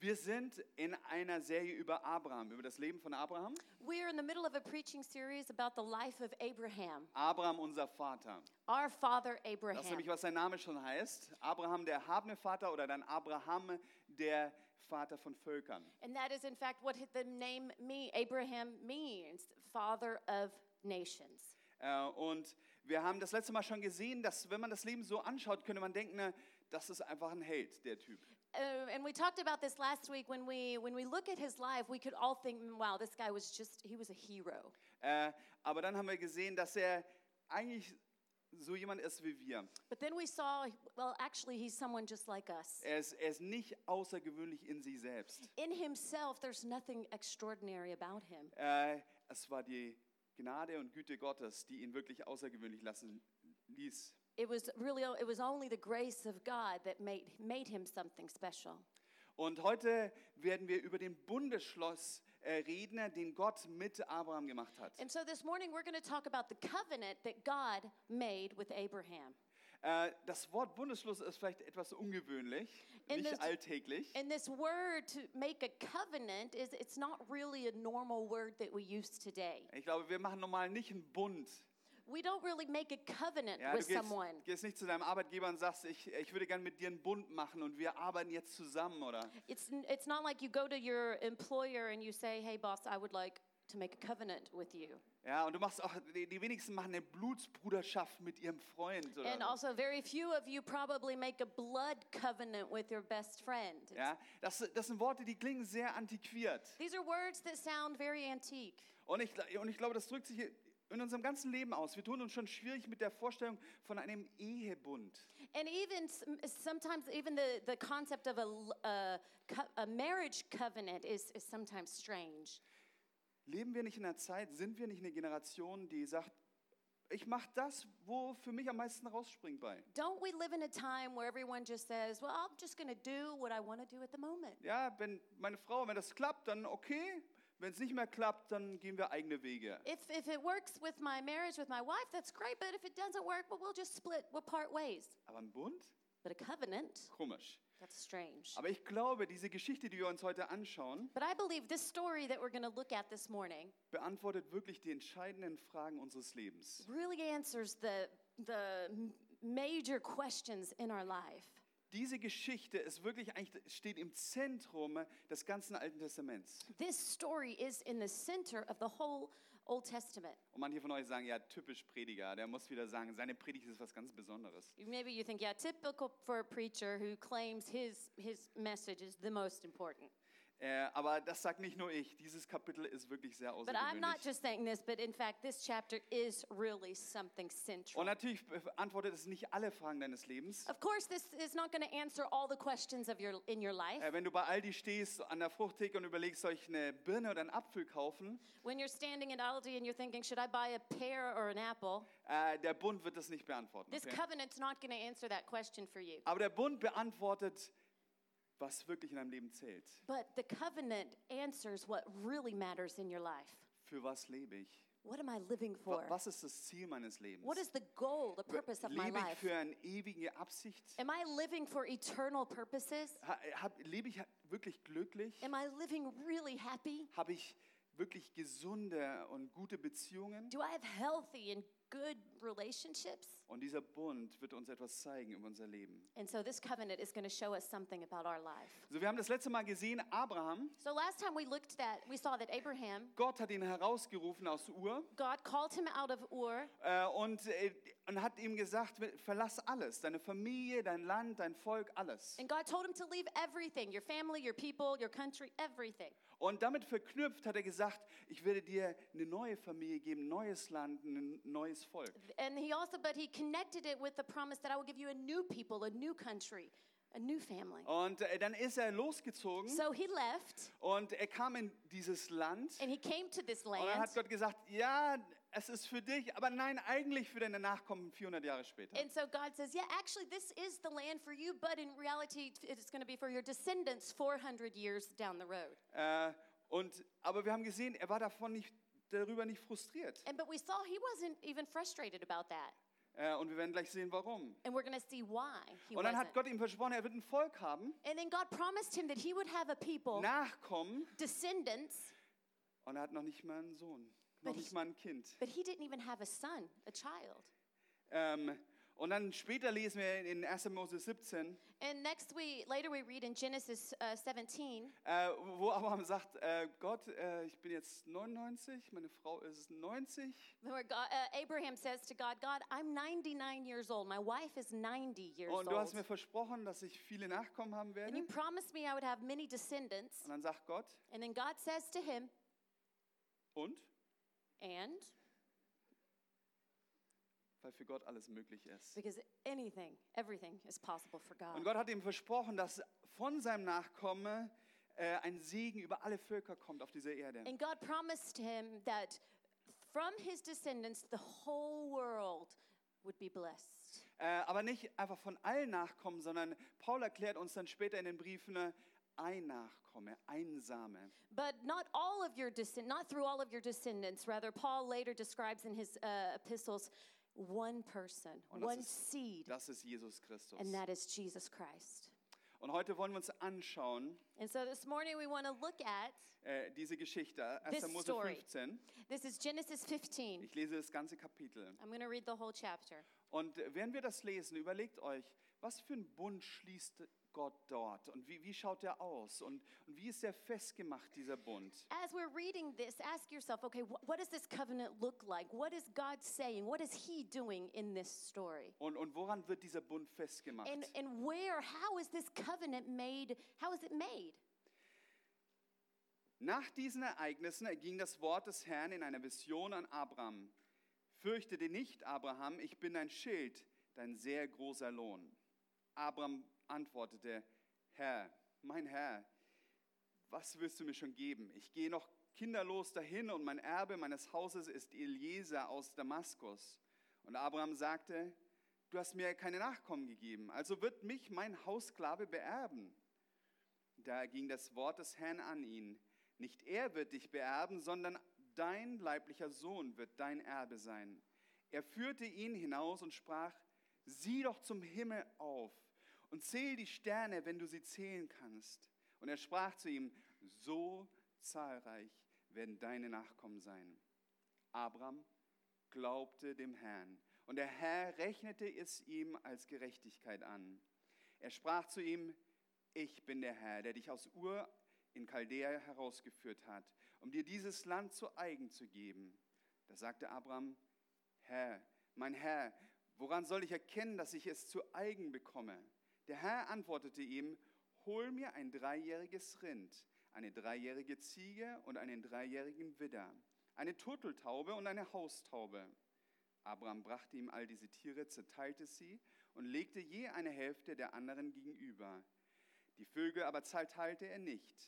Wir sind in einer Serie über Abraham, über das Leben von Abraham. We're in the middle of a preaching series about the life of Abraham, Abraham, unser Vater. our father Das ist Abraham. nämlich, was sein Name schon heißt. Abraham, der erhabene Vater, oder dann Abraham, der Vater von Völkern. And that is in fact what the name Abraham means, father of nations. Und wir haben das letzte Mal schon gesehen, dass wenn man das Leben so anschaut, könnte man denken, na, das ist einfach ein Held, der Typ. And we talked about this last week when we look at his life, we could all think, wow, this guy he was a hero. Aber dann haben wir gesehen, dass er eigentlich so jemand ist wie wir. But then we saw, well, actually he's someone just like us. Er ist nicht außergewöhnlich in sich selbst. In himself, there's nothing extraordinary about him. Es war die Gnade und Güte Gottes, die ihn wirklich außergewöhnlich lassen ließ. It was only the grace of God that made him something special. Und heute werden wir über den Bundesschluss reden, den Gott mit Abraham gemacht hat. And so this morning we're going to talk about the covenant that God made with Abraham. Das Wort Bundesschluss ist vielleicht etwas ungewöhnlich, nicht alltäglich. And this word to make a covenant it's not really a normal word that we use today. Ich glaube, wir machen normal nicht einen Bund. We don't really make a covenant with someone. Du gehst nicht zu deinem Arbeitgeber und sagst, ich würde gerne mit dir einen Bund machen und wir arbeiten jetzt zusammen, oder? It's not like you go to your employer and you say, hey boss, I would like to make a covenant with you. Ja, und du machst auch, die wenigsten machen eine Blutsbruderschaft mit ihrem Freund, oder? And also very few of you probably make a blood covenant with your best friend. Ja, das sind Worte, die klingen sehr antiquiert. These are words that sound very antique. Und ich glaube, das drückt sich in unserem ganzen Leben aus. Wir tun uns schon schwierig mit der Vorstellung von einem Ehebund. And even sometimes even the concept of a marriage covenant is sometimes strange. Leben wir nicht in einer Zeit, sind wir nicht eine Generation, die sagt, ich mache das, wo für mich am meisten rausspringt bei? Don't we live in a time where everyone just says, well, I'm just going to do what I want to do at the moment. Ja, wenn das klappt, dann okay. Wenn es nicht mehr klappt, dann gehen wir eigene Wege. If it works with my marriage with my wife, that's great. But if it doesn't work, well, we'll part ways. Aber ein Bund? But a covenant, Komisch. that's strange. Aber ich glaube, diese Geschichte, die wir uns heute anschauen, But I believe this story that we're going to look at this morning beantwortet wirklich die entscheidenden Fragen unseres Lebens. really answers the major questions in our life. Diese Geschichte steht im Zentrum des ganzen Alten Testaments. This story is in the center of the whole Old Testament. Und manche von euch sagen, ja, typisch Prediger, der muss wieder sagen, seine Predigt ist was ganz Besonderes. Maybe you think, yeah, typical for a preacher who claims his message is the most important. Aber das sagt nicht nur ich, dieses Kapitel ist wirklich sehr But I'm not außergewöhnlich. just saying this, but in fact, this chapter is really something Und central. natürlich beantwortet es nicht alle Fragen deines Lebens. Of course, this is not going to answer all the questions in your life. Wenn du bei Aldi stehst an der Fruchttheke und überlegst, soll ich eine Birne oder einen Apfel kaufen, When you're standing at Aldi and you're thinking, should I buy a pear or an apple? der Bund wird das nicht beantworten. This Okay? covenant's not going to answer that question for you. Aber der Bund beantwortet, was wirklich in deinem Leben zählt. But the covenant answers what really matters in your life. Für was lebe ich? What am I living for? Was ist das Ziel meines Lebens? What is the goal, the purpose of my Lebe ich life? für eine ewige Absicht? Am I living for eternal purposes? Lebe ich wirklich glücklich? Am I living really happy? Habe ich wirklich gesunde und gute Beziehungen? Do I have healthy and good relationships? Und dieser Bund wird uns etwas zeigen über unser Leben. And so this covenant is going to show us something about our life. So, wir haben das letzte Mal gesehen, Abraham, So last time we saw that Abraham, Gott hat ihn herausgerufen aus Ur God called him out of Ur und hat ihm gesagt, verlass alles, deine Familie, dein Land, dein Volk, alles. and God told him to leave everything, your family, your people, your country, everything. Und damit verknüpft hat er gesagt, ich werde dir eine neue Familie geben, ein neues Land, ein neues Volk. And he connected it with the promise that I will give you a new people, a new country, a new family. Und dann ist er losgezogen So he left und er kam in dieses Land. and he came to this Und dann land. hat Gott gesagt, ja, es ist für dich, aber nein, eigentlich für deine Nachkommen 400 Jahre später. And so God says, yeah, actually this is the land for you, but in reality it's going to be for your descendants 400 years down the road. Aber wir haben gesehen, er war darüber nicht frustriert. But we saw he wasn't even frustrated about that. Und wir werden gleich sehen, warum. And we're going to see why he Und dann wasn't. hat Gott ihm versprochen, er wird ein Volk haben, And then God promised him that he would have a people, Nachkommen, descendants, und er hat noch nicht mal einen Sohn, But noch nicht mal ein Kind. but he didn't even have a son, a child. Und dann später lesen wir in 1. Mose 17, And later we read in Genesis 17, wo Abraham sagt, Gott, ich bin jetzt 99, meine Frau ist 90. where Abraham says to God, God, I'm 99 years old. My wife is 90 years Und du hast old. mir versprochen, dass ich viele Nachkommen haben And you werde. promised me I would have many descendants. Und dann sagt Gott, And then God says to him, und? and Weil für Gott alles möglich ist. because everything is possible for God. Und Gott hat ihm versprochen, dass von seinem Nachkommen ein Segen über alle Völker kommt auf dieser Erde. And God promised him that from his descendants, the whole world would be blessed. Aber nicht einfach von allen Nachkommen, sondern Paul erklärt uns dann später in den Briefen, ein Nachkomme, ein Same. But not through all of your descendants. Rather, Paul later describes in his epistles one person, Und one seed, das ist Jesus Christus. and that is Jesus Christ. Und heute wollen wir uns anschauen, And so this morning we want to look at, diese Geschichte, 1. This Mose story. 15. this is Genesis 15. Ich lese das ganze Kapitel. I'm going to read the whole chapter. Und während wir das lesen, überlegt euch, was für einen Bund schließt Gott dort? Und wie schaut er aus? Und wie ist er festgemacht, dieser Bund? As we're reading this, ask yourself, okay, what does this covenant look like? What is God saying? What is he doing in this story? Und woran wird dieser Bund festgemacht? And how is this covenant made? How is it made? Nach diesen Ereignissen erging das Wort des Herrn in einer Vision an Abraham. Fürchte dich nicht, Abraham, ich bin dein Schild, dein sehr großer Lohn. Abraham antwortete, Herr, mein Herr, was willst du mir schon geben? Ich gehe noch kinderlos dahin und mein Erbe meines Hauses ist Eliezer aus Damaskus. Und Abraham sagte, du hast mir keine Nachkommen gegeben, also wird mich mein Haussklave beerben. Da ging das Wort des Herrn an ihn. Nicht er wird dich beerben, sondern dein leiblicher Sohn wird dein Erbe sein. Er führte ihn hinaus und sprach, sieh doch zum Himmel auf und zähl die Sterne, wenn du sie zählen kannst. Und er sprach zu ihm, so zahlreich werden deine Nachkommen sein. Abraham glaubte dem Herrn und der Herr rechnete es ihm als Gerechtigkeit an. Er sprach zu ihm, ich bin der Herr, der dich aus Ur in Chaldea herausgeführt hat, um dir dieses Land zu eigen zu geben. Da sagte Abraham, Herr, mein Herr, woran soll ich erkennen, dass ich es zu eigen bekomme? Der Herr antwortete ihm, hol mir ein 3-jähriges Rind, eine 3-jährige Ziege und einen 3-jährigen Widder, eine Turteltaube und eine Haustaube. Abraham brachte ihm all diese Tiere, zerteilte sie und legte je eine Hälfte der anderen gegenüber. Die Vögel aber zerteilte er nicht.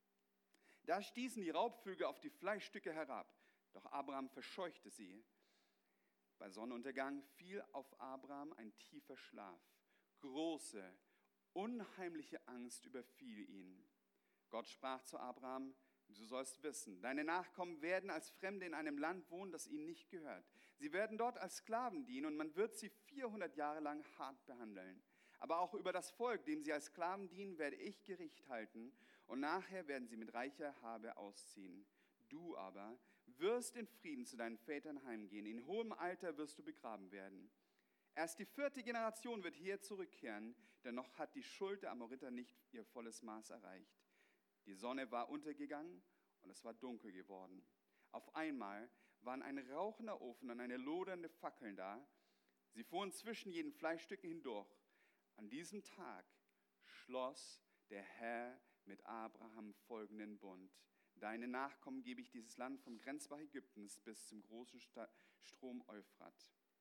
Da stießen die Raubvögel auf die Fleischstücke herab, doch Abraham verscheuchte sie. Bei Sonnenuntergang fiel auf Abraham ein tiefer Schlaf. Große, unheimliche Angst überfiel ihn. Gott sprach zu Abraham, du sollst wissen, deine Nachkommen werden als Fremde in einem Land wohnen, das ihnen nicht gehört. Sie werden dort als Sklaven dienen und man wird sie 400 Jahre lang hart behandeln. Aber auch über das Volk, dem sie als Sklaven dienen, werde ich Gericht halten und nachher werden sie mit reicher Habe ausziehen. Du aber wirst in Frieden zu deinen Vätern heimgehen. In hohem Alter wirst du begraben werden. Erst die 4. Generation wird hier zurückkehren, denn noch hat die Schuld der Amoriter nicht ihr volles Maß erreicht. Die Sonne war untergegangen und es war dunkel geworden. Auf einmal waren ein rauchender Ofen und eine lodernde Fackeln da. Sie fuhren zwischen jeden Fleischstücken hindurch. An diesem Tag schloss der Herr mit Abraham folgenden Bund. Deine Nachkommen gebe ich dieses Land vom Grenzbach Ägyptens bis zum großen Strom Euphrat.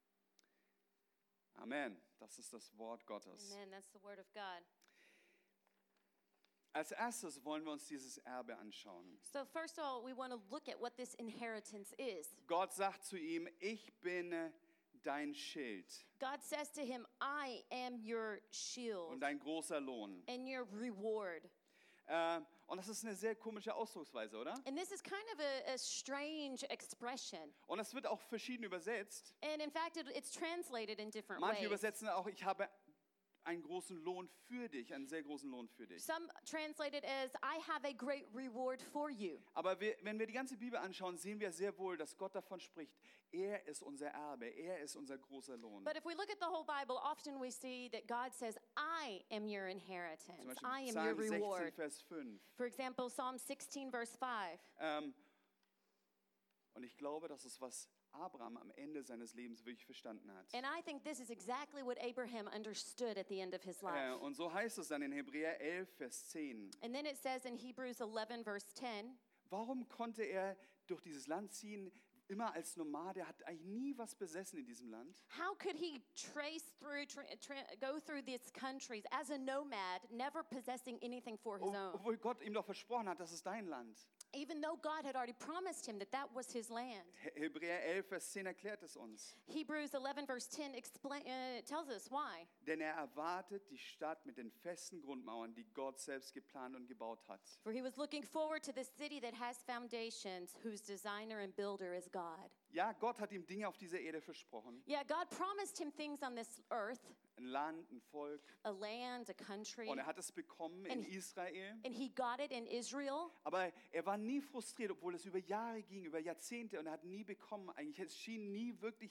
Amen. Das ist das Wort Gottes. Amen. That's the word of God. Als erstes wollen wir uns dieses Erbe anschauen. So first of all, we want to look at what this inheritance is. Gott sagt zu ihm, ich bin dein Schild God says to him, I am your und shield dein großer Lohn. and your reward. Und das ist eine sehr komische Ausdrucksweise, oder? And this is kind of a strange expression. Und das wird auch verschieden übersetzt. And in fact, it's translated in different Manche ways. übersetzen auch, ich habe einen großen Lohn für dich, einen sehr großen Lohn für dich. Some translate it as, I have a great reward for you. Aber wenn wir die ganze Bibel anschauen, sehen wir sehr wohl, dass Gott davon spricht, er ist unser Erbe, er ist unser großer Lohn. But if we look at the whole Bible, often we see that God says, I am your inheritance. Zum I Beispiel am your Psalm 16, reward. Vers 5. For example, Psalm 16, verse 5. Und ich glaube, das ist, was Abraham am Ende seines Lebens wirklich verstanden hat. And I think this is exactly what Abraham understood at the end of his life. Und so heißt es dann in Hebräer 11, Vers 10. And then it says in Hebrews 11, verse 10, Warum konnte er durch dieses Land ziehen, immer als Nomade, hat eigentlich nie was besessen in diesem Land? how could he go through these countries as a nomad, never possessing anything for his own? Obwohl Gott ihm doch versprochen hat, das ist dein Land. Even though God had already promised him that that was his land. Hebräer 11, Vers 10 erklärt es uns. Hebrews 11, verse 10 tells us why. Denn er erwartet die Stadt mit den festen Grundmauern, die Gott selbst geplant und gebaut hat. For he was looking forward to the city that has foundations, whose designer and builder is God. Ja, Gott hat ihm Dinge auf dieser Erde versprochen. Yeah, God promised him things on this earth, Ein Land, ein Volk. a land, a country, Und er hat es bekommen in And- Israel. and he got it in Israel. Aber er war nie frustriert, obwohl es über Jahre ging, über Jahrzehnte. Und er hat nie bekommen. Eigentlich, es schien nie wirklich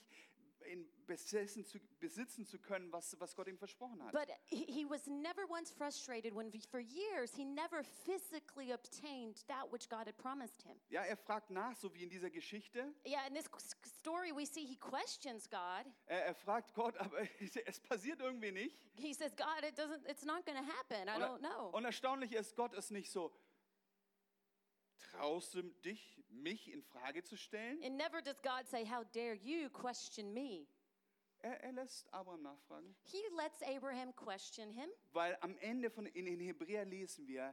besitzen zu können, was Gott ihm versprochen hat. But he was never once frustrated when for years he never physically obtained that which God had promised him. Ja, er fragt nach, so wie in dieser Geschichte. Yeah, in this story we see he questions God. Er fragt Gott, aber es passiert irgendwie nicht. He says, God, it's not going to happen. I don't know. Und erstaunlich ist, Gott ist nicht so, traust du mich in Frage zu stellen? And never does God say, how dare you question me? Er lässt Abraham nachfragen. He lets Abraham question him. Weil am Ende in den Hebräer lesen wir,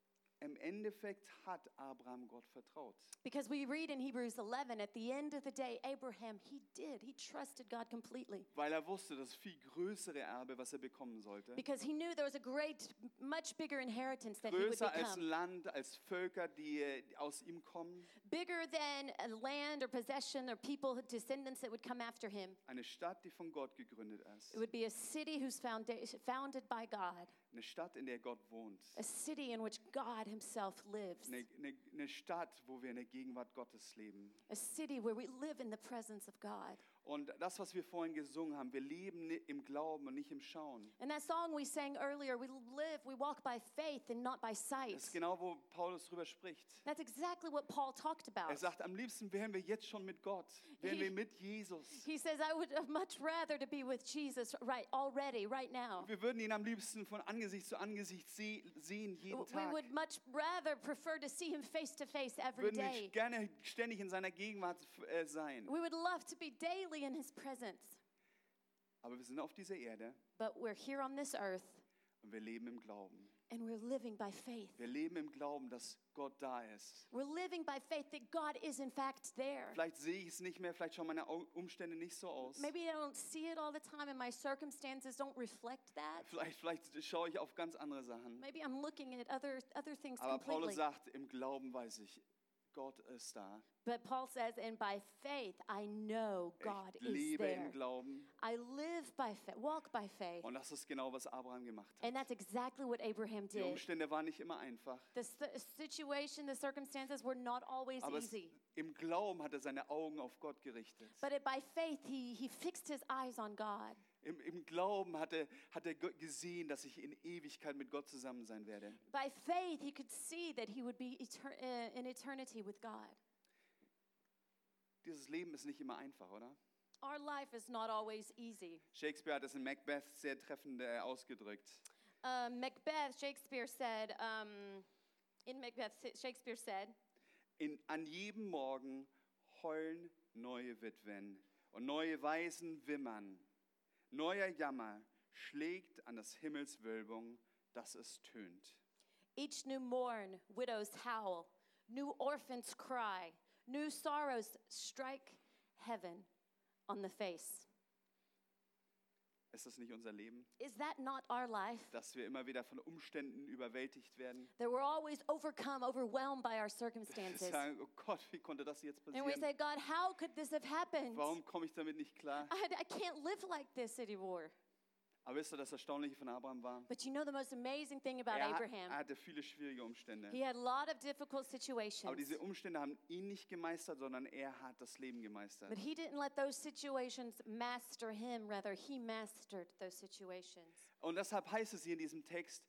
im Endeffekt hat Abraham Gott vertraut. Because we read in Hebrews 11, at the end of the day, Abraham, he trusted God completely. Weil er wusste, das viel größere Erbe, was er bekommen sollte. Because he knew there was a great, much bigger inheritance that he would Größer als ein become. Land, als Völker, die aus ihm kommen. Bigger than a land or possession or people, descendants that would come after him. Eine Stadt, die von Gott gegründet ist. It would be a city who's founded by God. Eine Stadt, in der Gott wohnt. A city in which God himself lives. Eine Stadt, wo wir in der Gegenwart Gottes leben. A city where we live in the presence of God. Und das, was wir vorhin gesungen haben, wir leben im Glauben und nicht im Schauen. And that song we sang earlier, we walk by faith and not by sight. Das ist genau, wo Paulus drüber spricht. That's exactly what Paul talked about. Er sagt, am liebsten wären wir jetzt schon mit Gott, wären wir mit Jesus. He says, I would much rather to be with Jesus right now. Wir würden ihn am liebsten von Angesicht zu Angesicht sehen, jeden We Tag. would much rather prefer to see him face to face every Würden day. nicht gerne ständig in seiner Gegenwart sein. We would love to be daily in his presence. Aber wir sind auf dieser Erde But we're here on this earth und wir leben im Glauben. and we're living by faith. Wir leben im Glauben, dass Gott da ist. We're living by faith that God is in fact there. Vielleicht sehe ich es nicht mehr, vielleicht schauen meine Umstände nicht so aus. Maybe I don't see it all the time and my circumstances don't reflect that. Vielleicht schaue ich auf ganz andere Sachen. Maybe I'm looking at other things Aber Paulus completely. sagt, im Glauben weiß ich, Gott ist da. But Paul says, and by faith I know God Ich is lebe im there. Glauben. I live by faith, walk by faith. Und das ist genau, was Abraham gemacht hat. And that's exactly what Abraham Die did. Umstände waren nicht immer einfach. The situation, the circumstances were not always Aber easy. im Glauben hat er seine Augen auf Gott gerichtet. But by faith, he fixed his eyes on God. Im Glauben hat er gesehen, dass ich in Ewigkeit mit Gott zusammen sein werde. By faith, he could see that he would be in eternity with God. Dieses Leben ist nicht immer einfach, oder? Our life is not always easy. Shakespeare hat es in Macbeth sehr treffend ausgedrückt. Shakespeare said, An jedem Morgen heulen neue Witwen und neue Waisen wimmern. Neuer Jammer schlägt an des Himmels Wölbung, dass es tönt. each new morn, widows howl, new orphans cry, new sorrows strike heaven on the face. Ist das nicht unser Leben? Is that not our life? Dass wir immer wieder von Umständen überwältigt werden. That we're always overwhelmed by our Wir circumstances. sagen, oh Gott, wie konnte das jetzt And we passieren? say, God, how could this have happened? Warum komme ich damit nicht klar? I can't live like this anymore. Aber wisst ihr, das Erstaunliche von Abraham war? But you know the most amazing thing about Abraham? Er hatte viele schwierige Umstände. He had a lot of difficult Aber situations. diese Umstände haben ihn nicht gemeistert, sondern er hat das Leben gemeistert. But he didn't let those situations master him. Rather, he mastered those situations. Und deshalb heißt es hier in diesem Text,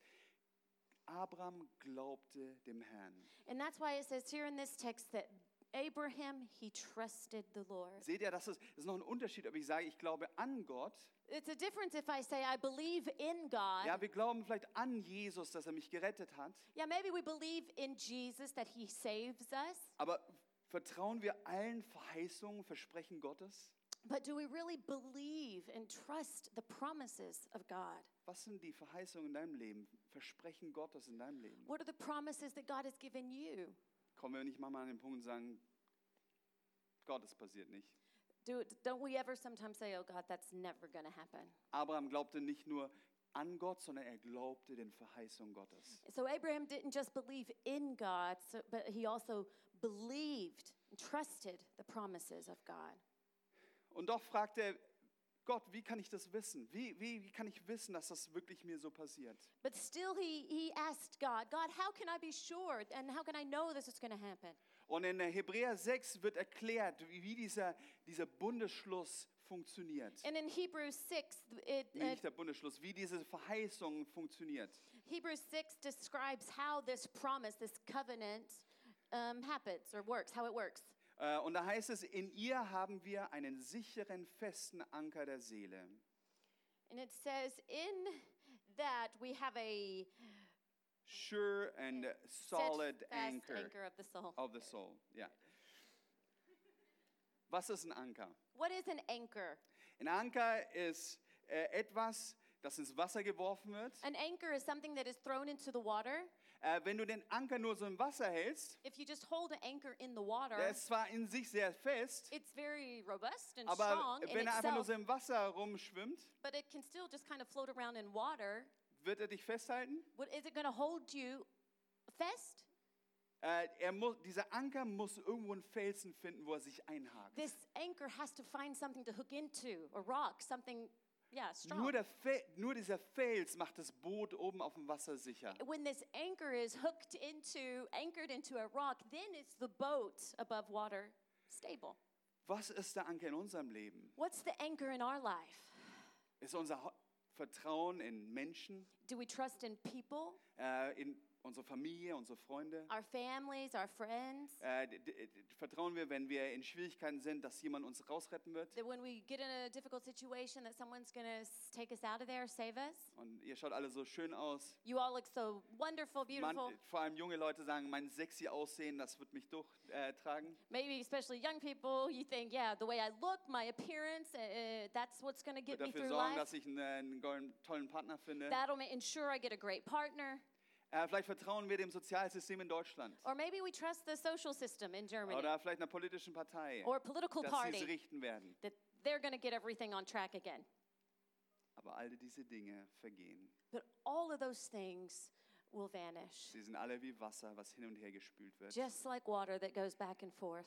Abraham glaubte dem Herrn. And that's why it says here in this text that Abraham, he trusted the Lord. Seht ihr, das ist noch ein Unterschied, ob ich sage, ich glaube an Gott. It's a difference if I say I believe in God. Ja, wir glauben vielleicht an Jesus, dass er mich gerettet hat. Yeah, maybe we believe in Jesus that he saves us. Aber vertrauen wir allen Verheißungen, Versprechen Gottes? But do we really believe and trust the promises of God? Was sind die Verheißungen in deinem Leben? Versprechen Gottes in deinem Leben? What are the promises that God has given you? Kommen wir nicht mal an den Punkt und sagen, Gott, es passiert nicht. Don't we ever sometimes say, oh God, that's never going to happen? Abraham glaubte nicht nur an Gott, sondern er glaubte den Verheißungen Gottes. So Abraham didn't just believe in God, but he also believed and trusted the promises of God. Und doch fragte er, Gott, wie kann ich das wissen? Wie kann ich wissen, dass das wirklich mir so passiert? But still he asked God, God, how can I be sure and how can I know this is going to happen? Und in Hebräer 6 wird erklärt, wie dieser Bundesschluss funktioniert. And in Hebrews 6, Nicht der Bundesschluss, wie diese Verheißung funktioniert. Hebrews 6 describes how this promise, this covenant happens or works, how it works. Und da heißt es, in ihr haben wir einen sicheren, festen Anker der Seele. And it says, in that we have a Sure and solid steadfast anchor of the soul. of the soul. Ja. Was ist ein Anker? What is an anchor? Ein Anker ist etwas, das ins Wasser geworfen wird. An anchor is something that is thrown into the water. Wenn du den Anker nur so im Wasser hältst, If you just hold an anchor in the water, der ist zwar in sich sehr fest, it's very robust and aber strong in wenn er einfach nur itself, so im Wasser rumschwimmt, but it can still just kind of float around in water. wird er dich festhalten. Is it going to hold you fast? Dieser Anker muss irgendwo einen Felsen finden, wo er sich einhakt. This anchor has to find something to hook into, a rock, something, strong. Nur dieser Fels macht das Boot oben auf dem Wasser sicher. When this anchor is anchored into a rock, then is the boat above water stable. Was ist der Anker in unserem Leben? What's the anchor in our life? Ist unser Vertrauen in Menschen, Do we trust in people, in unsere Familie, unsere Freunde? our families, our friends? Vertrauen wir, wenn wir in Schwierigkeiten sind, dass jemand uns rausretten wird? That when we get in a difficult situation, that someone's going to take us out of there, save us? Und ihr schaut alle so schön aus. You all look so wonderful, beautiful. Vor allem junge Leute sagen, mein sexy Aussehen, das wird mich durchtragen. Maybe especially young people, you think, yeah, the way I look, my appearance, that's what's going to get Wird me dafür through sorgen, life. dass ich einen tollen Partner finde. That'll ensure I get a great partner. Vielleicht vertrauen wir dem Sozialsystem in Deutschland. Or maybe we trust the social system in Germany Oder vielleicht einer politischen Partei, or a political dass sie es party richten werden. that they're going to get everything on track again. Aber all diese Dinge vergehen. But all of those things will vanish, Sie sind alle wie Wasser, was hin und her gespült wird. just like water that goes back and forth.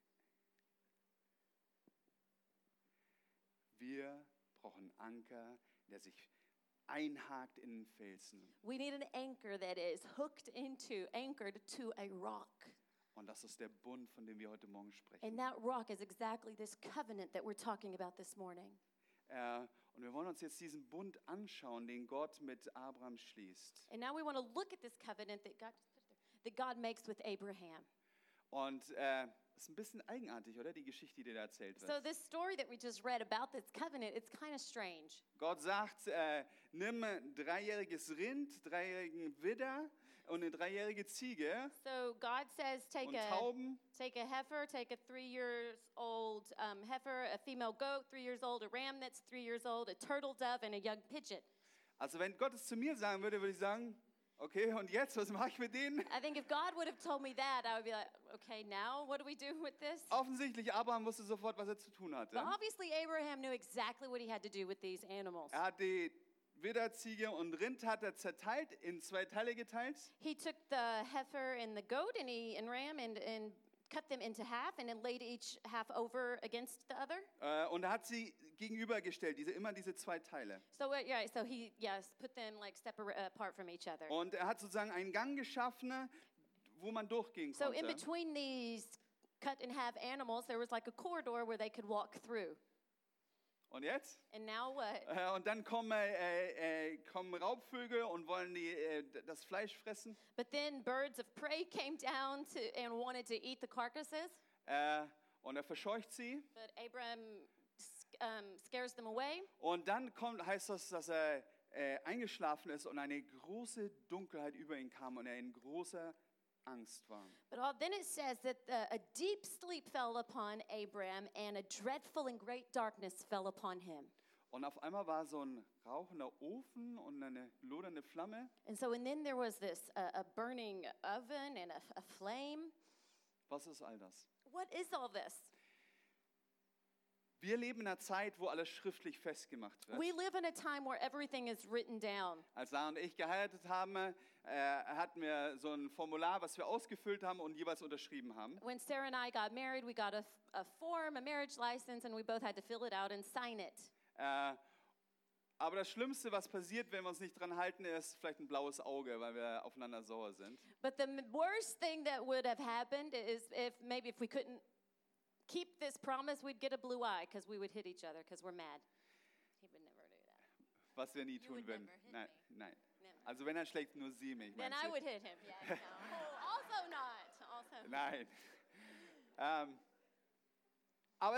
Wir brauchen Anker, der sich einhakt in den Felsen. We need an anchor that is anchored to a rock. Und das ist der Bund, von dem wir heute Morgen sprechen. And that rock is exactly this covenant that we're talking about this morning. Und wir wollen uns jetzt diesen Bund anschauen, den Gott mit Abraham schließt. And now we want to look at this covenant that God makes with Abraham. Und das ist ein bisschen eigenartig, oder? Die Geschichte, die da erzählt So wird. this story that we just read about this covenant, it's kind of strange. Gott sagt, nimm ein 3-jähriges Rind, 3-jährigen Widder und eine 3-jährige Ziege So God says, und Tauben. take a heifer, take a 3-year-old heifer, a female goat, 3 years old, a ram that's 3 years old, a turtle dove, and a young pigeon. Also wenn Gott es zu mir sagen würde, würde ich sagen, Okay, und jetzt, was mache ich mit denen? I think if God would have told me that, I would be like, okay, now what do we do with this? Offensichtlich, Abraham wusste sofort, was er zu tun hatte. But obviously, Abraham knew exactly what he had to do with these animals. Er hat die Widder, Ziege und Rind hat er zerteilt, in 2 Teile geteilt. He took the heifer and the goat and ram and cut them into half and then laid each half over against the other. Und er hat sie gegenübergestellt, immer diese 2 Teile. So so he put them like separate apart from each other. Und er hat sozusagen einen Gang geschaffen, wo man durchgehen So in konnte. between these cut in half animals, there was like a corridor where they could walk through. Und jetzt? And now what? Und dann kommen Raubvögel und wollen das Fleisch fressen. But then birds of prey came down and wanted to eat the carcasses. Und er verscheucht sie. But Abraham scares them away. Und dann heißt das, dass er eingeschlafen ist und eine große Dunkelheit über ihn kam und er in großer Angst war. But then it says that a deep sleep fell upon Abraham and a dreadful and great darkness fell upon him. Und auf einmal war so ein rauchender Ofen und eine lodernde Flamme. And then there was this a burning oven and a flame. Was ist all das? What is all this? Wir leben in einer Zeit, wo alles schriftlich festgemacht wird. We live in a time where everything is written down. Als Sarah und ich geheiratet haben, hatten wir so ein Formular, was wir ausgefüllt haben und jeweils unterschrieben haben. When Sarah and I got married, we got a form, a marriage license, and we both had to fill it out and sign it. Aber das Schlimmste, was passiert, wenn wir uns nicht dran halten, ist vielleicht ein blaues Auge, weil wir aufeinander sauer sind. But the worst thing that would have happened is if we couldn't keep this promise, we'd get a blue eye because we would hit each other because we're mad. He would never do that. Was wir nie You tun would würden. never hit Nein, me. nein. Never. Also wenn er schlägt, nur sie mich. Then meinst I du? would hit him. Yeah. No. Also not. Also. Nein. Aber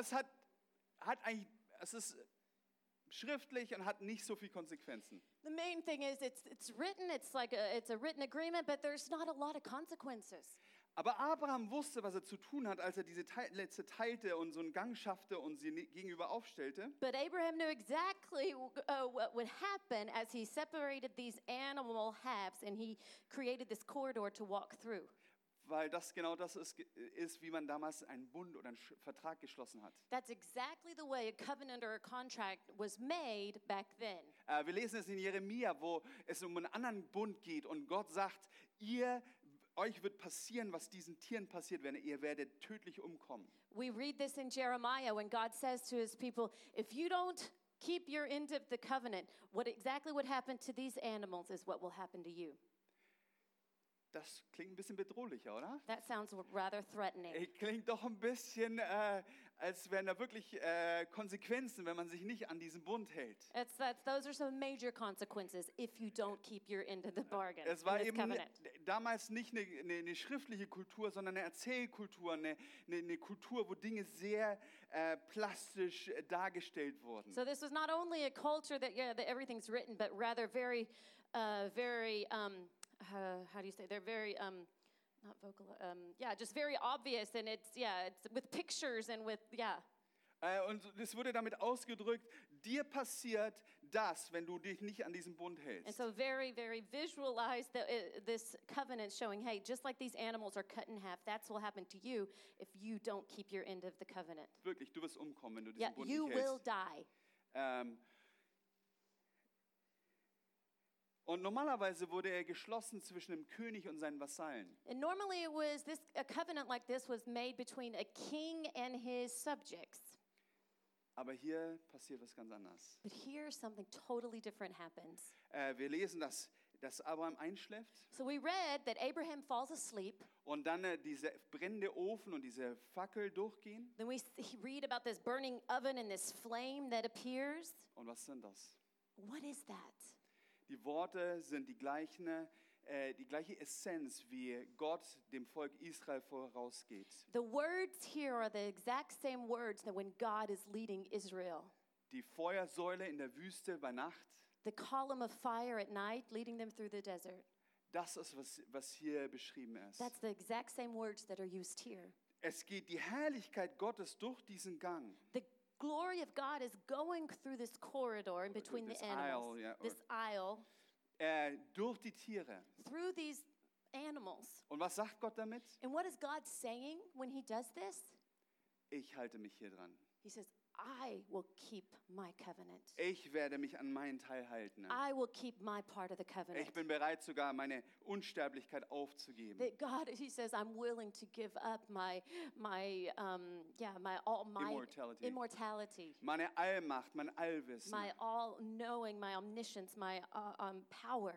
es ist schriftlich und hat nicht so viel Konsequenzen. The main thing is it's written. It's a written agreement, but there's not a lot of consequences. Aber Abraham wusste, was er zu tun hat, als er diese Letzte teilte und so einen Gang schaffte und sie gegenüber aufstellte. But Abraham knew exactly what would happen as he separated these animal halves and he created this corridor to walk through. Weil das genau das ist, wie man damals einen Bund oder einen Vertrag geschlossen hat. That's exactly the way a covenant or a contract was made back then. Wir lesen es in Jeremia, wo es um einen anderen Bund geht und Gott sagt, euch wird passieren, was diesen Tieren passiert, wenn ihr werdet tödlich umkommen. We read this in Jeremiah when God says to his people, if you don't keep your end of the covenant, what exactly would happen to these animals is what will happen to you. Das klingt ein bisschen bedrohlicher, oder? That sounds rather threatening. Klingt doch ein bisschen, als wären da wirklich Konsequenzen, wenn man sich nicht an diesen Bund hält. Those are some major consequences if you don't keep your end of the bargain. Es war in this eben covenant. damals nicht eine schriftliche Kultur, sondern eine Erzählkultur, eine Kultur, wo Dinge sehr plastisch dargestellt wurden. So this was not only a culture that everything's written, but rather very how do you say? They're very not vocal. Just very obvious, and it's with pictures and with Und es wurde damit ausgedrückt, dir passiert das, wenn du dich nicht an diesen Bund hältst. And so very, very visualized this covenant showing, hey, just like these animals are cut in half, that's what will happen to you if you don't keep your end of the covenant. Wirklich, du wirst umkommen, wenn du diesen Bund You nicht will hältst. die. Und normalerweise wurde er geschlossen zwischen dem König und seinen Vasallen. And normally a covenant like this was made between a king and his subjects. Aber hier passiert was ganz anderes. But here something totally different happens. Wir lesen, dass Abraham einschläft So we read that Abraham falls asleep. und dann dieser brennende Ofen und diese Fackel durchgehen. Then we read about this burning oven and this flame that appears. Und was sind das? What is that? Die Worte sind die gleiche Essenz, wie Gott dem Volk Israel vorausgeht. The words here are the exact same words that when God is leading Israel. Die Feuersäule in der Wüste bei Nacht, The column of fire at night leading them through the desert. das ist, was hier beschrieben ist. That's the exact same words that are used here. Es geht die Herrlichkeit Gottes durch diesen Gang. The glory of God is going through this corridor in between This the animals. aisle, yeah, This aisle. durch die Tiere. through these animals. Und was sagt Gott damit? And what is God saying when he does this? Ich halte mich hier dran. He says, I will keep my covenant. Ich werde mich an meinen Teil halten. I will keep my part of the covenant. Ich bin bereit, sogar meine Unsterblichkeit aufzugeben. That God, he says, I'm willing to give up my Immortality. immortality, Meine Allmacht, mein Allwissen. my all-knowing, my omniscience, my power.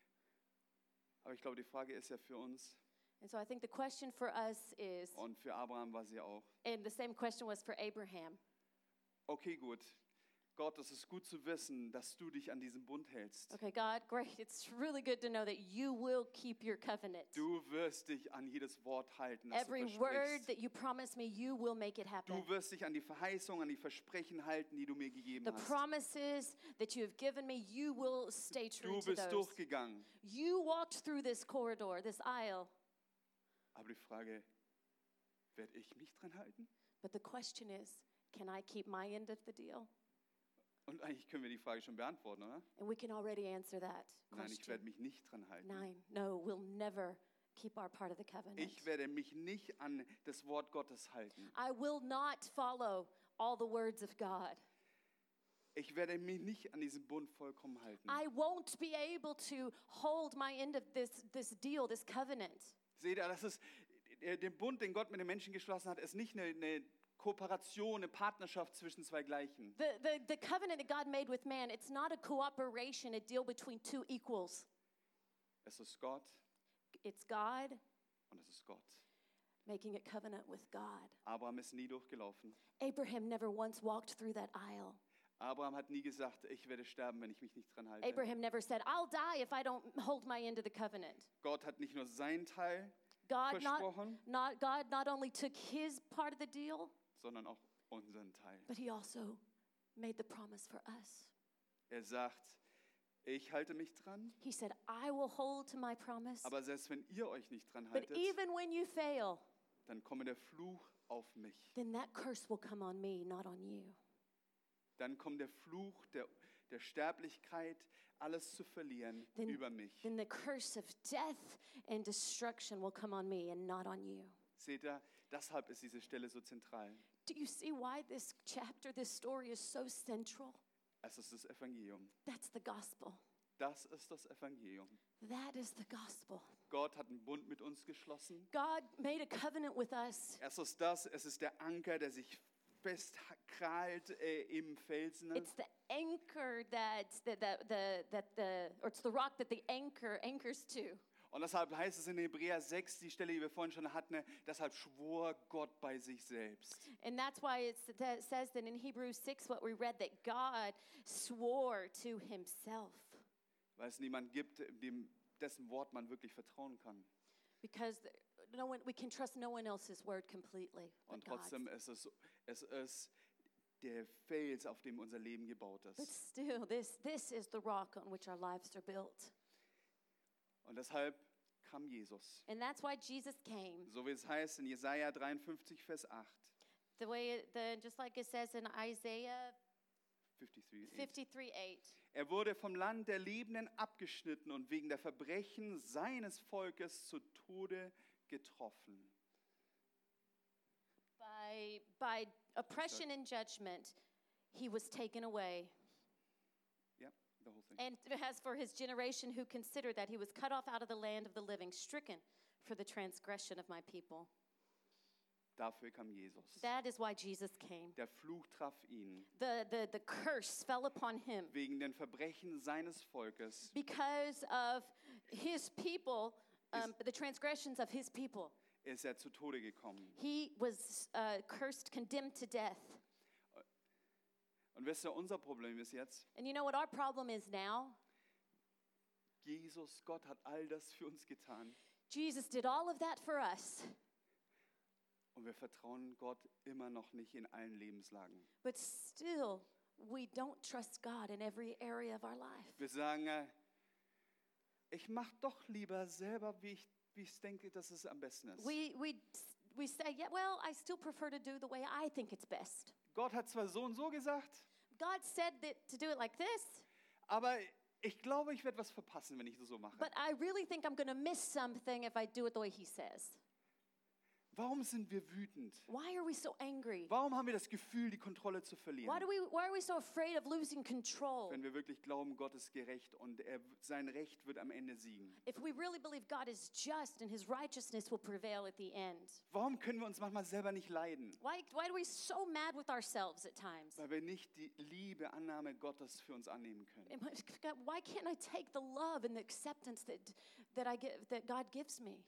Aber ich glaube, die Frage ist ja für uns, And so I think the question for us is, und für Abraham war sie auch, and the same question was for Abraham. okay, gut. Gott, es ist gut zu wissen, dass du dich an diesen Bund hältst. Okay, God, great. It's really good to know that you will keep your covenant. Du wirst dich an jedes Wort halten, das Every du word versprichst. that you promise me, you will make it happen. Du wirst dich an die Verheißung, an die Versprechen halten, die du mir gegeben The hast. promises that you have given me, you will stay true Du to bist those. durchgegangen. You walked through this corridor, this aisle. Aber die Frage, werde ich mich dran halten? But the question is, can I keep my end of the deal? Und eigentlich können wir die Frage schon beantworten, oder? And we can already answer that Nein, ich question. werde mich nicht dran halten. Nine. No, we'll never keep our part of the covenant. Ich werde mich nicht an das Wort Gottes halten. I will not follow all the words of God. Ich werde mich nicht an diesen Bund vollkommen halten. I won't be able to hold my end of this deal, this covenant. Seht ihr, das ist der Bund, den Gott mit den Menschen geschlossen hat, ist nicht eine Kooperation, eine Partnerschaft zwischen zwei Gleichen. The covenant that God made with man, it's not a cooperation, a deal between two equals. Es ist Gott It's God und es ist Gott. making a covenant with God. Abraham ist nie durchgelaufen. Abraham never once walked through that aisle. Abraham hat nie gesagt, ich werde sterben, wenn ich mich nicht dran halte. Abraham never said, I'll die if I don't hold my end of the covenant. Gott hat nicht nur seinen Teil God versprochen, not only took his part of the deal, sondern auch unseren Teil. but he also made the promise for us. Er sagt, ich halte mich dran, He said, I will hold to my promise, aber selbst wenn ihr euch nicht dran but haltet, even when you fail, dann komme der Fluch auf mich. then that curse will come on me, not on you. Dann kommt der Fluch der Sterblichkeit, alles zu verlieren, Then- über mich. Then the curse of death and destruction will come on me and not on you. Seht ihr, deshalb ist diese Stelle so zentral. Do you see why this chapter, this story is so central? Es ist das Evangelium. That's the gospel. Das ist das Evangelium. That is the gospel. Gott hat einen Bund mit uns geschlossen. God made a covenant with us. Es ist der Anker, der sich festkrallt im Felsen. It's the anchor or it's the rock that the anchors to. Und deshalb heißt es in Hebräer 6, die Stelle, die wir vorhin schon hatten, deshalb schwor Gott bei sich selbst. And that's why it says that in Hebrews 6, what we read, that God swore to himself. Weil es niemand gibt, dessen Wort man wirklich vertrauen kann. Because we can trust no one else's word completely. Und But God's. trotzdem ist es ist der Fels, auf dem unser Leben gebaut But ist. still, this is the rock on which our lives are built. Und deshalb kam Jesus. And that's why Jesus came. So wie es heißt in Jesaja 53, Vers 8. Just like it says in Isaiah 53, 53:8. Er wurde vom Land der Lebenden abgeschnitten und wegen der Verbrechen seines Volkes zu Tode getroffen. By oppression and judgment, he was taken away. Ja, the whole thing. And as for his generation who considered that he was cut off out of the land of the living, stricken for the transgression of my people. Dafür kam Jesus. That is why Jesus came. Der Fluch traf ihn The curse fell upon him wegen den Verbrechen seines Volkes. because of his people, the transgressions of his people. Ist er zu Tode gekommen. He was cursed, condemned to death. Und wisst ihr, unser Problem ist jetzt, And you know what our problem is now? Jesus, Gott hat all das für uns getan. Jesus did all of that for us, Und wir vertrauen Gott immer noch nicht in allen Lebenslagen. but still we don't trust God in every area of our life. Wir sagen, ich mache doch lieber selber, wie ich denke, dass es am besten ist. We say, yeah, well, I still prefer to do the way I think it's best. Gott hat zwar so und so gesagt, God said that to do it like this, aber ich glaube, ich werde was verpassen, wenn ich das so mache. but I really think I'm going to miss something if I do it the way he says. Warum sind wir wütend? Why are we so angry? Warum haben wir das Gefühl, die Kontrolle zu verlieren? Why are we so afraid of losing control? Wenn wir wirklich glauben, Gott ist gerecht und sein Recht wird am Ende siegen. If we really believe God is just and his righteousness will prevail at the end. Warum können wir uns manchmal selber nicht leiden? Why are we so mad with ourselves at times? Weil wir nicht die Liebe, Annahme Gottes für uns annehmen können. Why can't I take the love and the acceptance that God gives me?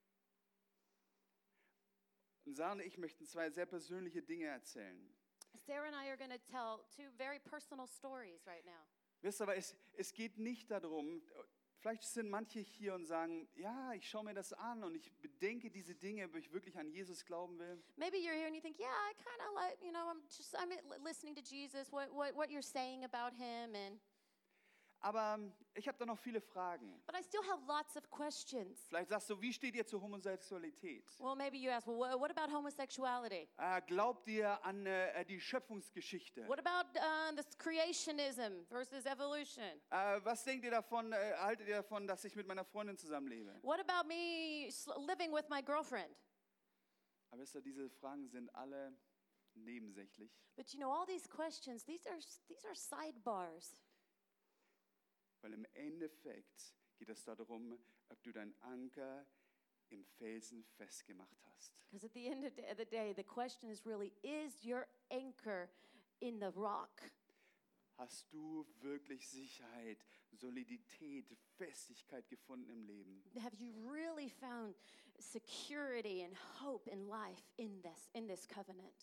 Und Sarah und ich möchten zwei sehr persönliche Dinge erzählen. Sarah and I are going to tell two very personal stories right now. Wisst ihr, aber es geht nicht darum, vielleicht sind manche hier und sagen, ja, ich schaue mir das an und ich bedenke diese Dinge, ob ich wirklich an Jesus glauben will. Maybe you're here and you think, yeah, I kind of like, I'm listening to Jesus, what you're saying about him, and Aber ich habe da noch viele Fragen. but I still have lots of questions. Vielleicht sagst du, wie steht ihr zur Homosexualität? Well, maybe you ask, well, what about homosexuality? Glaubt ihr an die Schöpfungsgeschichte? What about this creationism versus evolution? Was denkt ihr davon, haltet ihr davon, dass ich mit meiner Freundin zusammenlebe? What about me living with my girlfriend? Aber wisst ihr, diese Fragen sind alle nebensächlich. But you know, all these questions, these are sidebars. Weil im Endeffekt geht es darum, ob du deinen Anker im Felsen festgemacht hast. Because at the end of the day, the question is really, is your anchor in the rock? Hast du wirklich Sicherheit, Solidität, Festigkeit gefunden im Leben? Have you really found security and hope in life in this covenant?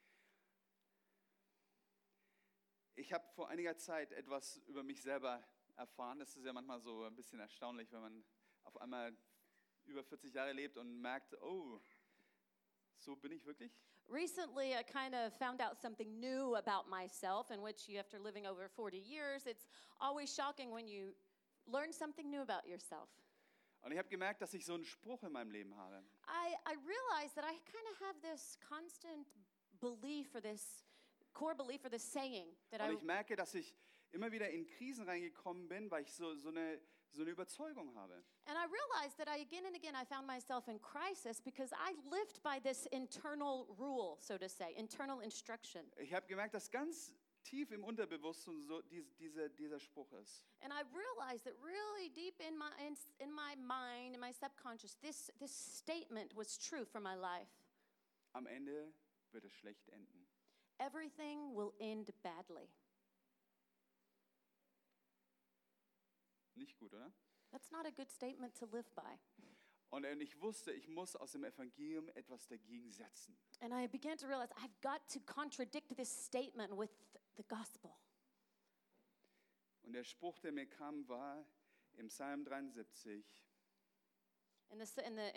Ich habe vor einiger Zeit etwas über mich selber erfahren. Das ist ja manchmal so ein bisschen erstaunlich, wenn man auf einmal über 40 Jahre lebt und merkt, oh, so bin ich wirklich? Recently, I kind of found out something new about myself, in which after living over 40 years, it's always shocking when you learn something new about yourself. Und ich habe gemerkt, dass ich so einen Spruch in meinem Leben habe. I realized that I kind of have this constant belief or this core belief or this saying that Und ich merke, dass ich immer wieder in Krisen reingekommen bin, weil ich so eine Überzeugung habe. And I realized that again and again I found myself in crisis because I lived by this internal rule, so to say, internal instruction. Ich habe gemerkt, dass ganz tief im Unterbewusstsein so dieser Spruch ist. And I realized that really deep in my mind, in my subconscious, this statement was true for my life. Am Ende wird es schlecht enden. Everything will end badly. Nicht gut, oder? That's not a good statement to live by. Und ich wusste, ich muss aus dem Evangelium etwas dagegen setzen. And I began to realize I've got to contradict this statement with the gospel. Und der Spruch, der mir kam, war im Psalm 73. The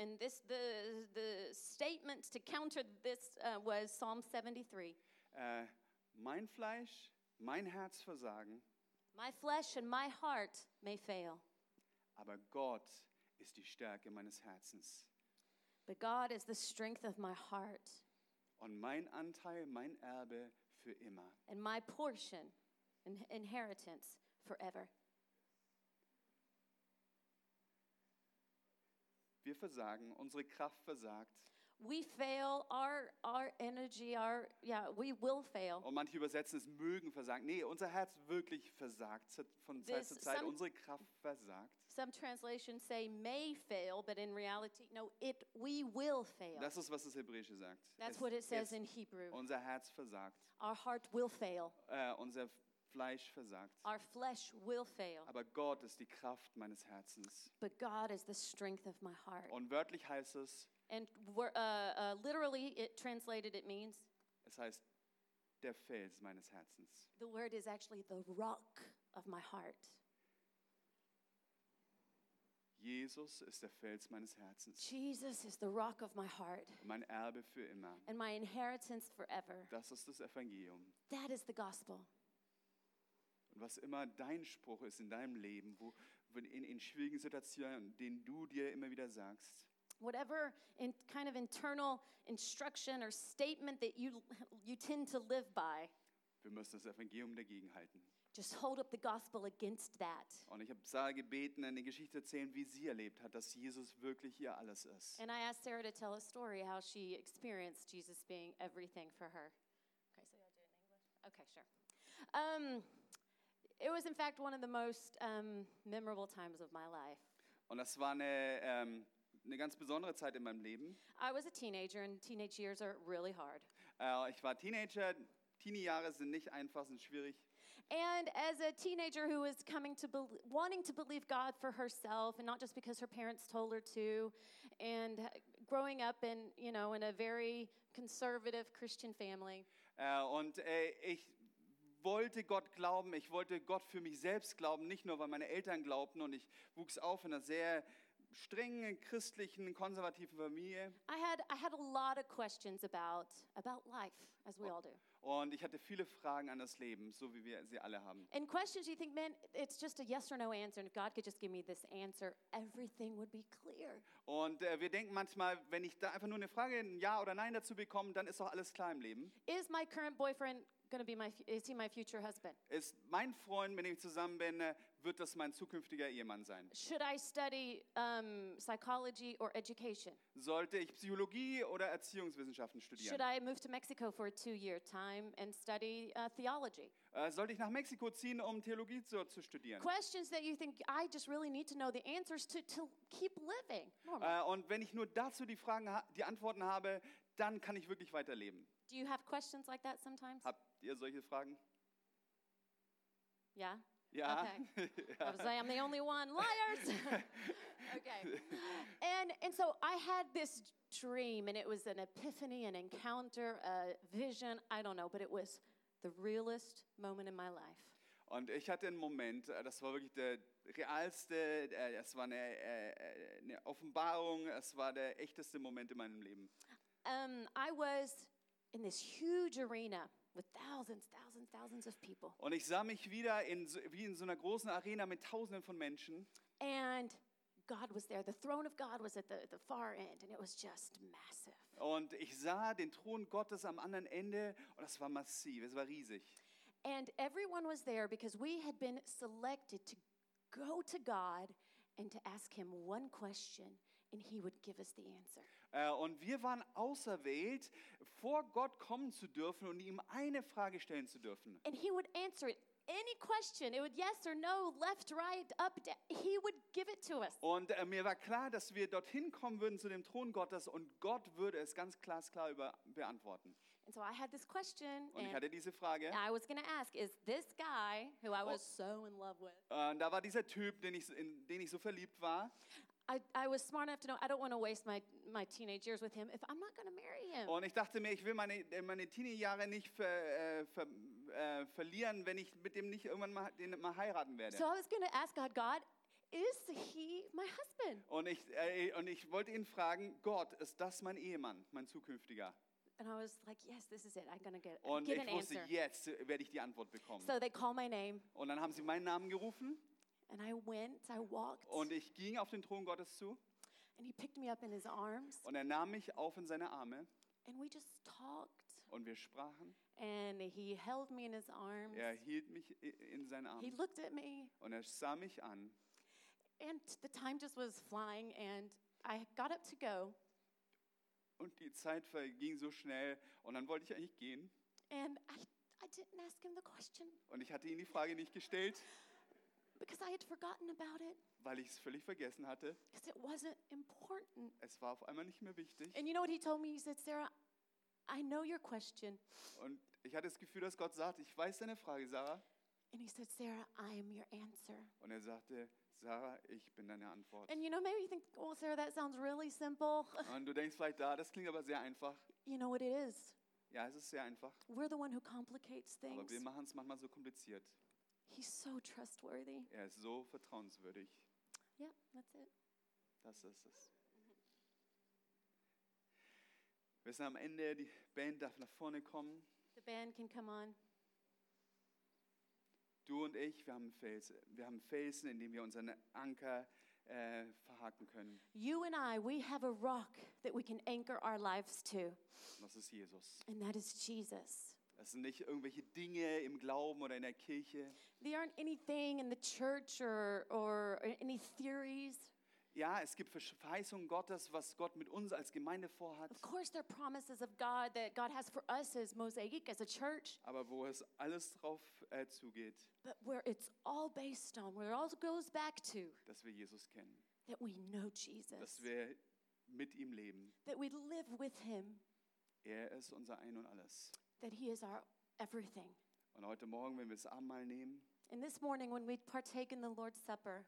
statement to counter this was Psalm 73. Mein Fleisch, mein Herz versagen, My flesh and my heart may fail, aber Gott ist die Stärke meines Herzens. but God is the strength of my heart Und mein Anteil, mein Erbe für immer. and my portion and inheritance forever. Wir versagen, unsere Kraft versagt. We fail, our energy, we will fail. Und manche übersetzen es mögen versagen. Nee, unser Herz wirklich versagt von Zeit zu Zeit. Unsere Kraft versagt. Some translations say may fail, but in reality, no, we will fail. Das ist, was das Hebräische sagt. That's what it says in Hebrew. Unser Herz versagt. Our heart will fail. Unser Fleisch versagt. Our flesh will fail. Aber Gott ist die Kraft meines Herzens. But God is the strength of my heart. Und wörtlich heißt es, And literally, it means, es heißt, der Fels meines Herzens. the word is actually the rock of my heart. Jesus ist der Fels meines Herzens. Jesus is the rock of my heart Mein Erbe für immer. and my inheritance forever. Das ist das Evangelium. That is the gospel. Und was immer dein Spruch ist in deinem Leben, in schwierigen Situationen, den du dir immer wieder sagst, Whatever kind of internal instruction or statement that you tend to live by, wir müssen das Evangelium dagegen halten. just hold up the gospel against that. Und ich habe Sarah gebeten, eine Geschichte zu erzählen, wie sie erlebt hat, dass Jesus wirklich ihr alles ist. And I asked Sarah to tell a story how she experienced Jesus being everything for her. Okay, so I'll do it in English. Okay, sure. It was in fact one of the most memorable times of my life. Und das war eine ganz besondere Zeit in meinem Leben. I was a teenager, and teenage years are really hard. Ich war Teenager. Teenie-Jahre sind nicht einfach, sind schwierig. And as a teenager who was coming to wanting to believe God for herself, and not just because her parents told her to, and growing up in a very conservative Christian family. Ich wollte Gott glauben, ich wollte Gott für mich selbst glauben, nicht nur, weil meine Eltern glaubten, und ich wuchs auf in einer sehr strengen, christlichen, konservativen Familie. I had a lot of questions about life, as we all do. Und ich hatte viele Fragen an das Leben, so wie wir sie alle haben. And questions you think, man, it's just a yes or no answer, and if God could just give me this answer, everything would be clear. Und wir denken manchmal, wenn ich da einfach nur eine Frage, ein Ja oder Nein dazu bekomme, dann ist doch alles klar im Leben. Is my current boyfriend is he my future husband? Ist mein Freund, mit dem ich zusammen bin, wird das mein zukünftiger Ehemann sein? Should I study psychology or education? Sollte ich Psychologie oder Erziehungswissenschaften Should studieren? I move to Mexico for a 2-year time and study theology? Sollte ich nach Mexiko ziehen, um Theologie zu studieren? Questions that you think I just really need to know the answers to keep living. Normal. Und wenn ich nur dazu die Antworten habe, dann kann ich wirklich weiterleben. Do you have questions like that sometimes? Habt ihr solche Fragen? Yeah? Ja. Okay. I was like, I'm the only one. Liars! Okay. And so I had this dream, and it was an epiphany, an encounter, a vision, I don't know, but it was the realest moment in my life. Und ich hatte einen Moment, das war wirklich der realste, es war eine Offenbarung, es war der echteste Moment in meinem Leben. I was in this huge arena with thousands of people. Und ich sah mich wieder wie in so einer großen Arena mit Tausenden von Menschen. And God was there. The throne of God was at the far end, and it was just massive. Und ich sah den Thron Gottes am anderen Ende, und das war massiv, es war riesig. And everyone was there because we had been selected to go to God and to ask him one question, and he would give us the answer. Und wir waren auserwählt, vor Gott kommen zu dürfen und ihm eine Frage stellen zu dürfen. And he would answer it. Any question, it would yes or no, left, right, up, down. He would give it to us. Und mir war klar, dass wir dorthin kommen würden zu dem Thron Gottes, und Gott würde es ganz glasklar beantworten. And so I had this question, Und ich and hatte diese Frage. I was going to ask, is this guy who I was so in love with? Da war dieser Typ, in den ich so verliebt war. I was smart enough to know I don't want to waste my teenage years with him if I'm not going to marry him. Und ich dachte mir, ich will meine Teenie-Jahre nicht verlieren, wenn ich mit dem nicht irgendwann mal heiraten werde. So I was going to ask God, is he my husband? Und ich wollte ihn fragen, Gott, ist das mein Ehemann, mein zukünftiger? And I was like, yes, this is it. I'm going to get Und an ich wusste, answer. jetzt werde ich die Antwort bekommen. So they call my name, Und dann haben sie meinen Namen gerufen, and I walked, und ich ging auf den Thron Gottes zu, and he picked me up in his arms, und er nahm mich auf in seine Arme, and we just talked, und wir sprachen. and he held me in his arms. Er hielt mich in seinen He Armen, looked at me, und er sah mich an, and the time just was flying, and I got up to go, und die Zeit verging so schnell, und dann wollte ich eigentlich gehen, and I didn't ask him the question und ich hatte ihm die Frage nicht gestellt, because I had forgotten about it, weil ich es völlig vergessen hatte. because it wasn't important. Es war auf einmal nicht mehr wichtig. And you know what he told me? He said, Sarah, I know your question. Und ich hatte das Gefühl, dass Gott sagt, ich weiß deine Frage, Sarah. And he said, Sarah, I am your answer. Und er sagte, Sarah, ich bin deine Antwort. And you know, maybe you think, well, Sarah, that sounds really simple. Und du denkst vielleicht, das klingt aber sehr einfach. You know what it is? Ja, es ist sehr einfach. We're the one who complicates Aber things. wir machen es manchmal so kompliziert. He's so trustworthy. Er ist so vertrauenswürdig. Yeah, that's it. Das ist es. Wir sind am Ende, die Band darf nach vorne kommen. The band can come on. Du und ich, wir haben einen Felsen, in dem wir unseren Anker verhaken können. You and I, we have a rock that we can anchor our lives to, Und das ist Jesus. and that is Jesus. Das sind nicht irgendwelche Dinge im Glauben oder in der Kirche. They aren't anything in the church or any theories. Ja, es gibt Verheißungen Gottes, was Gott mit uns als Gemeinde vorhat. Of course, there are promises of God that God has for us as Mosaic, as a church, Aber wo es alles drauf zugeht, but where it's all based on, where it all goes back to, dass wir Jesus kennen. that we know Dass Jesus, wir mit ihm leben. that we live with him, Er ist unser Ein und Alles. that he is our everything. Und heute Morgen, wenn wir das Abendmahl nehmen, And this morning when we partake in the Lord's Supper,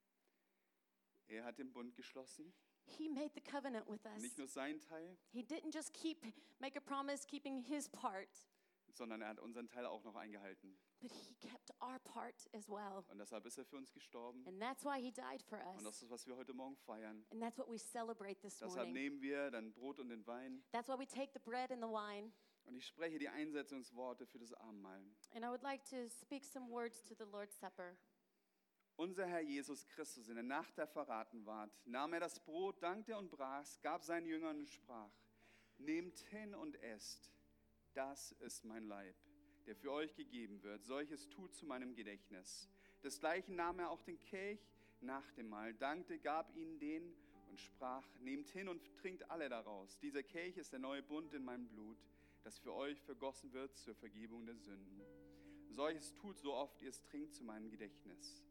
er hat den Bund geschlossen. he made the covenant with us. Nicht nur sein Teil, He didn't just make a promise keeping his part, sondern er hat unseren Teil auch noch eingehalten. but he kept our part as well. Und deshalb ist er für uns gestorben. And that's why he died for Und das us. ist, was wir heute Morgen feiern. And that's what we celebrate this Deshalb morning. nehmen wir dann Brot und den Wein. That's why we take the bread and the wine. Und ich spreche die Einsetzungsworte für das Abendmahl. And I would like to speak some words to the Lord's Supper. Unser Herr Jesus Christus, in der Nacht, der verraten ward, nahm er das Brot, dankte und brach's, gab seinen Jüngern und sprach: Nehmt hin und esst, das ist mein Leib, der für euch gegeben wird. Solches tut zu meinem Gedächtnis. Desgleichen nahm er auch den Kelch nach dem Mahl, dankte, gab ihnen den und sprach: Nehmt hin und trinkt alle daraus. Dieser Kelch ist der neue Bund in meinem Blut, das für euch vergossen wird zur Vergebung der Sünden. Solches tut, so oft ihr es trinkt, zu meinem Gedächtnis.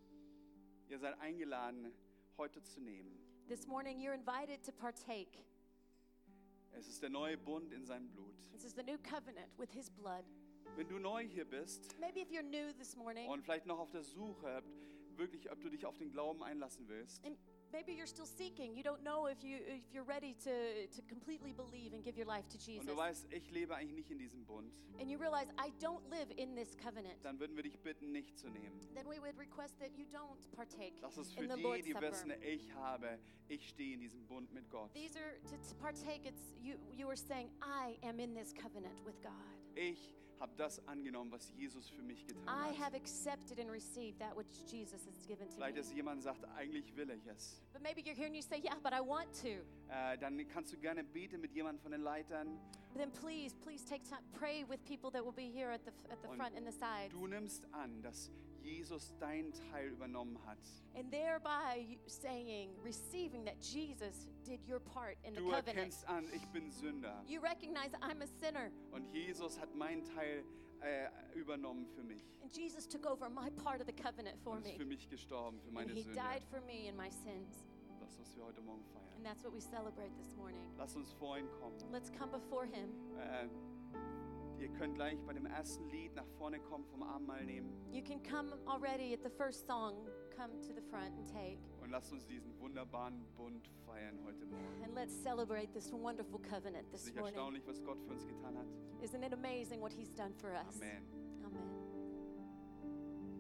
Ihr seid eingeladen, heute zu nehmen. This morning you're invited to partake. Es ist der neue Bund in seinem Blut. This is the new covenant with his blood. Wenn du neu hier bist Maybe if you're new this morning, und vielleicht noch auf der Suche, wirklich, ob du dich auf den Glauben einlassen willst, and maybe you're still seeking, you don't know if you're ready to completely believe and give your life to und Jesus. du weißt, ich lebe eigentlich nicht in diesem Bund, And you realize, I don't live in this covenant. dann würden wir dich bitten, nicht zu nehmen. Then we would request that you don't partake Das ist für in the die, Lord's die Supper. wissen, ich stehe in diesem Bund mit Gott. These are to partake. It's you are saying, I am in this covenant with God. Ich habe das angenommen, was Jesus für mich getan I have hat. accepted and received that which Jesus has given to Vielleicht me. ist jemand, der sagt, eigentlich will ich es. But maybe you're here and you say, yeah, but I want to. Dann kannst du gerne beten mit jemandem von den Leitern. Then please take time, pray with people that will be here at the Und front and the sides. Du nimmst an, dass Jesus deinen Teil übernommen hat. And thereby saying, receiving that Jesus did your part in the Du covenant. erkennst an, ich bin Sünder. You recognize I'm a sinner. Und Jesus hat meinen Teil übernommen für mich. And Jesus took over my part of the covenant for Und ist me. für mich gestorben, für And meine he Sünde. died for me and my sins. Das, was wir heute Morgen And feiern. that's what we celebrate this morning. Lass uns vor ihn kommen. Let's come before him. Ihr könnt gleich bei dem ersten Lied nach vorne kommen, vom Abendmahl nehmen. You can come already at the first song. Come to the front and take. Und lasst uns diesen wunderbaren Bund feiern heute Morgen. And let's celebrate this wonderful covenant Es ist this nicht morning. erstaunlich, was Gott für uns getan hat. Isn't it amazing what he's done for us? Amen.